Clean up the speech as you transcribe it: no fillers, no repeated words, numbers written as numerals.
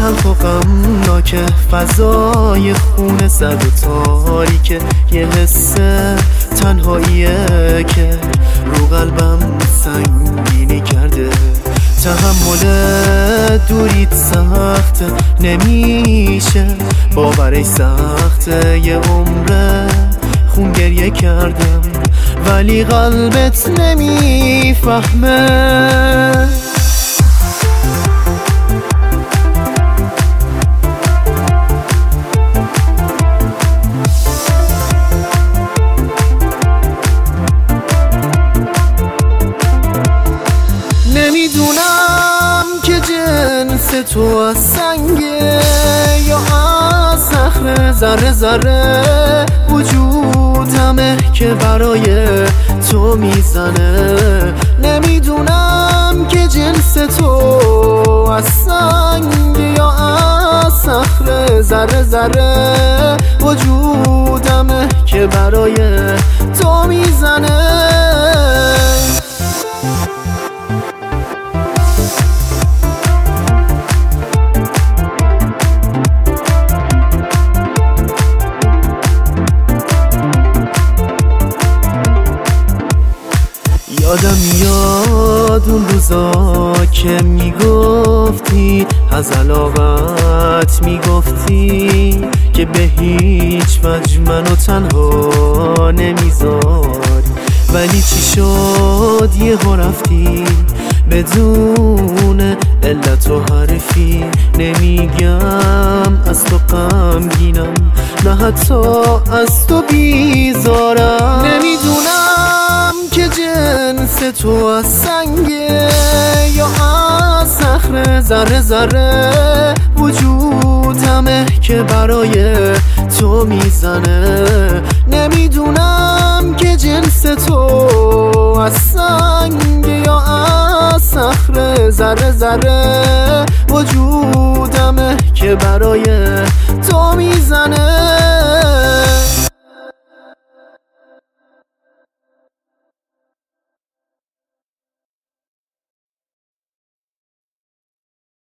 تلخ و غمناک، فضای خونه زد و تاریکه، یه حس تنهاییه که رو قلبم سنگینی کرده. تحمل دوریت سخته، نمیشه باورش سخته، یه عمره خون گریه کردم ولی قلبت نمیفهمه. نمیدونم که جنس تو از سنگه یا از صخره، ذره ذره وجودمه که برای تو میزنه. نمیدونم که جنس تو از سنگه یا از صخره، ذره ذره وجودمه که برای تو میزنه. یادم میاد اون روزا که میگفتی از علاقت، میگفتی که به هیچ وجه منو تنها نمیذاری، ولی چی شد یهو رفتی بدون علت و حرفی. نمیگم از تو غمگینم، نه حتی از تو بیزارم. نمیدونم که جنس تو از سنگه یا از صخره، ذره ذره وجودمه که برای تو میزنه. نمیدونم که جنس تو از سنگه یا از صخره، ذره ذره وجودمه که برای تو میزنه.